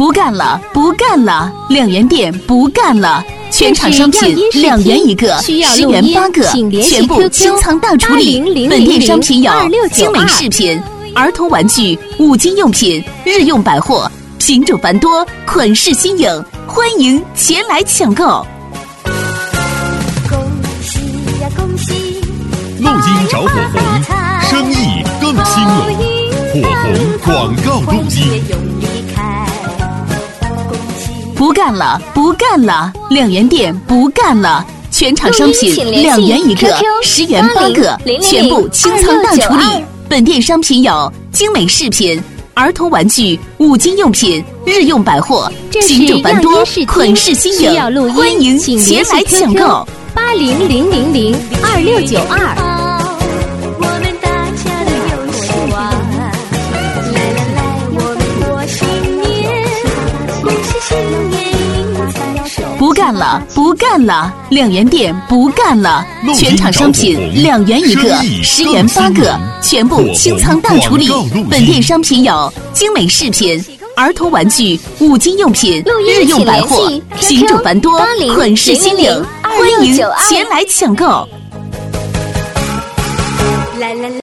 不干了，不干了！2元店不干了，全场商品2元一个，10元8个，全部清仓大处理。本店商品有精美饰品、儿童玩具、5金用品、日用百货，品种繁多，款式新颖，欢迎前来抢购。 恭喜呀恭喜！ 录音找火红，生意更兴隆。火红广告录音。 不干了，不干了！2元店不干了，全场商品2元一个，10元8个，全部清仓大处理。本店商品有精美饰品、儿童玩具、5金用品、日用百货，品种繁多，款式新颖，欢迎前来抢购。 8000002692。 不干了，不干了！2元店不干了，全场商品2元一个，10元8个，全部清仓大处理。本店商品有精美饰品、儿童玩具、5金用品、日用百货，品种繁多，款式新颖，欢迎前来抢购。